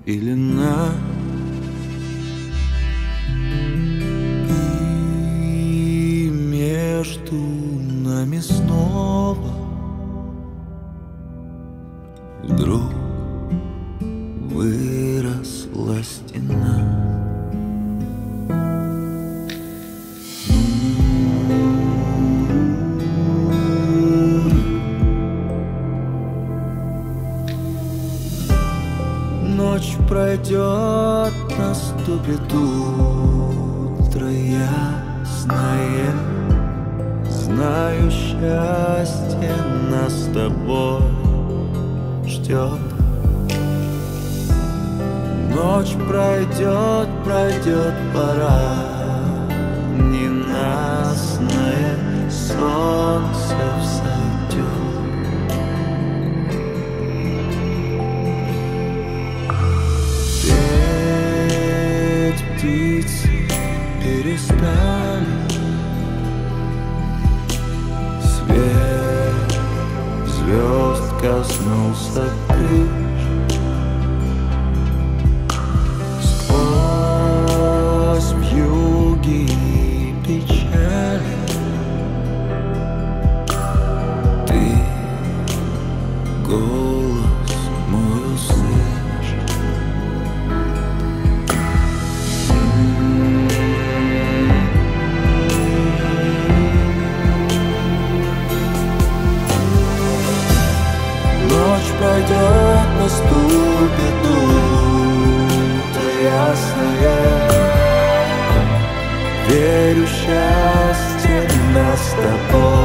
или на. И между нами снова вдруг выросла стена. Ночь пройдет, наступит утро ясное. Знаю, счастье нас с тобой ждет. Ночь пройдет, пройдет пора ненастное, солнце взойдет. Петь птицы перестали, свет звезд коснулся крыш. Сквозь вьюги и печали ты голос мой услышишь. Ночь пройдет, наступит утро ясное. Верю, счастье нас с тобой